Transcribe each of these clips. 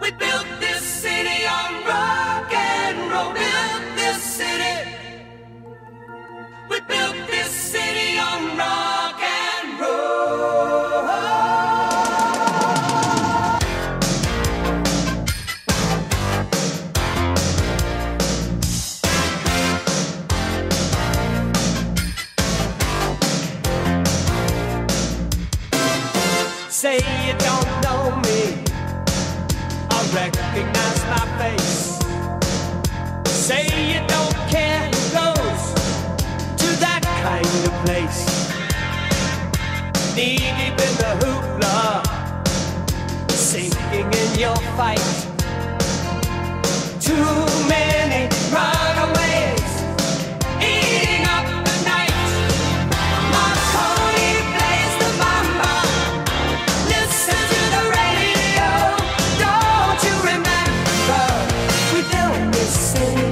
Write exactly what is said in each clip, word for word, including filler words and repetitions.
We built this city on rock and roll. Built this city. We built this city on rock and roll. Say you don't know me, I recognize my face. Say you don't care who goes to that kind of place. Knee deep in the hoopla, sinking in your fight. Too many runaways eating up the night. Marconi plays the mama. Listen to the radio. Don't you remember? We built this city.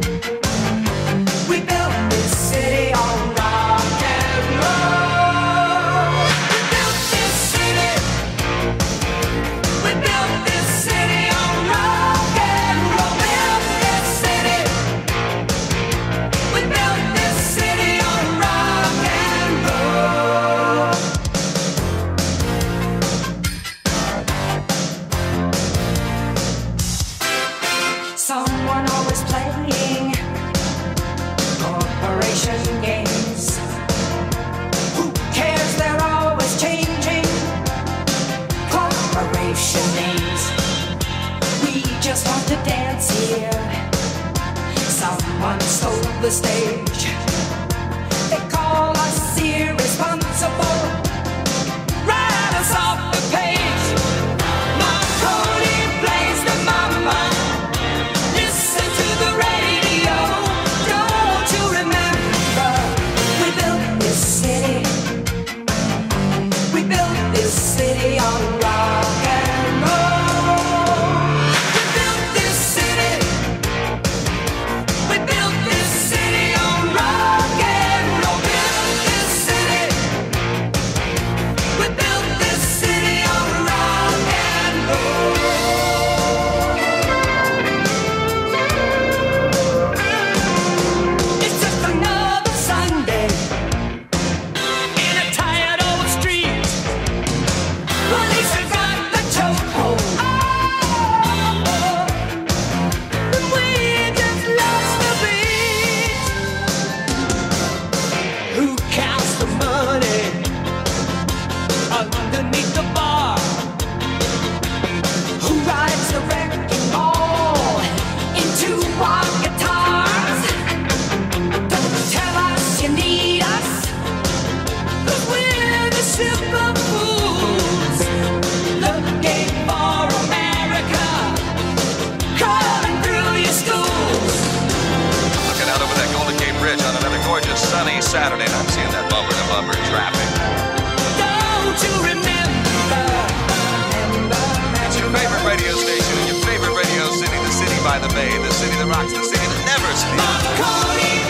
We built this city on rock and roll. We built this city. We built this city on rock and roll. Built this city. We built this city on rock and roll. Someone always playing corporation games. Who cares? They're always changing corporation names. We just want to dance here. Someone stole the stage. They call us irresponsible. Write us off the page. Marconi plays the mama. Listen to the radio. Don't you remember? We built this city. We built this city on rock and roll. We built this city. We built this city on rock and roll. Built this city. We built this city on rock and roll. It's just another Sunday in a tired old street. Police have got the chokehold. Oh, and we just lost the beat. Who counts the money underneath the bar? Who rides the wrecking ball into our guitars? Don't tell us you need us, 'cause we're the ship of fools looking for America, crawling through your schools. Looking out over that Golden Gate Bridge on another gorgeous sunny Saturday, and I'm seeing that bumper to bumper traffic. Don't you remember? Remember? It's your favorite radio station in your favorite radio city, the city by the bay, the city that rocks, the city that never sleeps. Marconi